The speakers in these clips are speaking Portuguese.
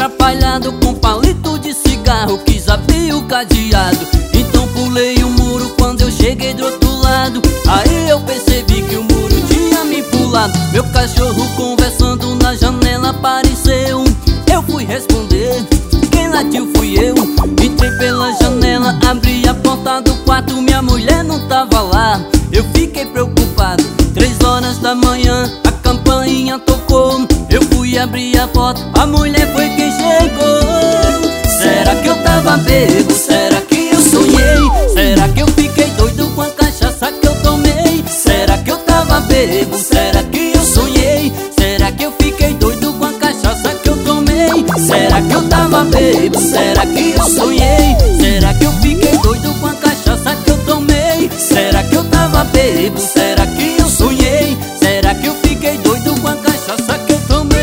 atrapalhado com palito de cigarro. Quis abrir o cadeado, então pulei o muro. Quando eu cheguei do outro lado, aí eu percebi que o muro tinha me pulado. Meu cachorro conversando na janela apareceu. Eu fui responder, quem latiu fui eu. Entrei pela janela, abri a porta do quarto. Minha mulher não tava lá, eu fiquei preocupado. 3 horas da manhã, a campainha tocou. Eu fui abrir a porta, a mulher foi quem chegou. Será que eu tava bêbado? Será que eu sonhei? Será que eu fiquei doido com a cachaça que eu tomei? Será que eu tava bêbado? Será que eu sonhei? Será que eu fiquei doido com a cachaça que eu tomei? Será que eu tava bêbado? Será que eu sonhei? Será que eu fiquei doido com a cachaça que eu tomei? Será que eu tava bêbado? Será que eu sonhei? Será que eu fiquei doido com a cachaça que eu tomei?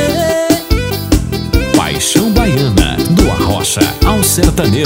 Paixão Baiana, do Arrocha ao sertanejo.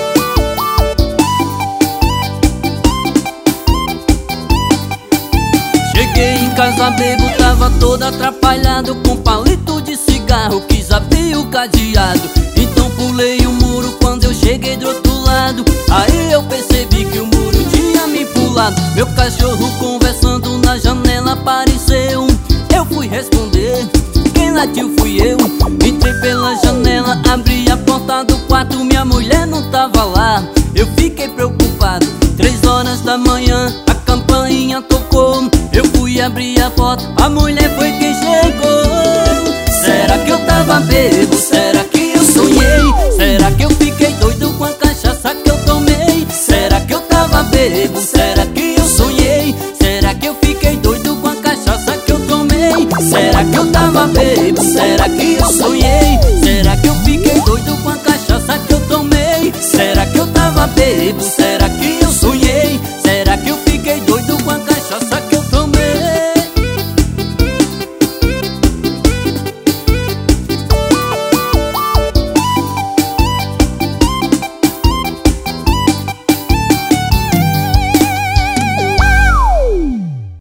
Cheguei em casa bebo, tava todo atrapalhado com palito de cigarro. Quis abrir o cadeado, então pulei o muro. Quando eu cheguei do outro lado, aí eu percebi que o muro tinha me pulado. Meu cachorro conversando na janela apareceu. Eu fui responder, quem latiu fui eu. Entrei pela janela, abri a porta do quarto. Minha mulher não tava lá, eu fiquei preocupado. 3 horas da manhã, a campainha tocou. Eu fui abrir a porta, a mulher foi quem chegou. Será que eu tava bêbado? Será que eu sonhei? Será que eu fiquei doido com a cachaça que eu tomei? Será que eu tava bêbado? Será que eu sonhei? Será que eu fiquei doido com a cachaça que eu tomei? Será que eu tava bêbado? Será que eu sonhei? Será que eu fiquei doido com a cachaça que eu tomei? Será que eu tava bêbado?